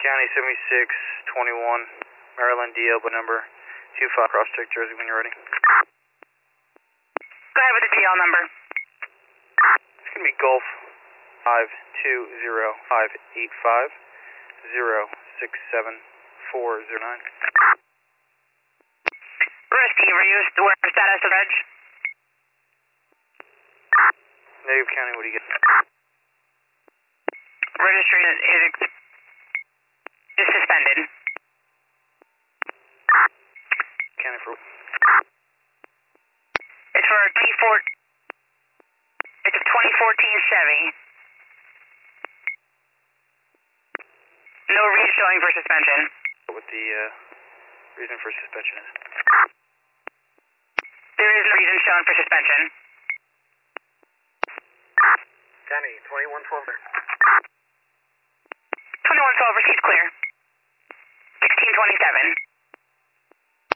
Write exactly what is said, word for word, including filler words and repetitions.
County seventy-six twenty-one, Maryland, D Elba number two five, cross check Jersey when you're ready. Go ahead with the D L number. It's going to be Gulf five two zero five eight five zero six seven four zero nine. Risky, were you aware of status of edge? Native County, what do you get? Registry is, is suspended. County for... It's for a twenty-four, it's a twenty fourteen Chevy. No reason showing for suspension. What the uh, reason for suspension is? There is no reason shown for suspension. County, twenty-one twelve. twenty-one twelve, received clear. sixteen twenty-seven.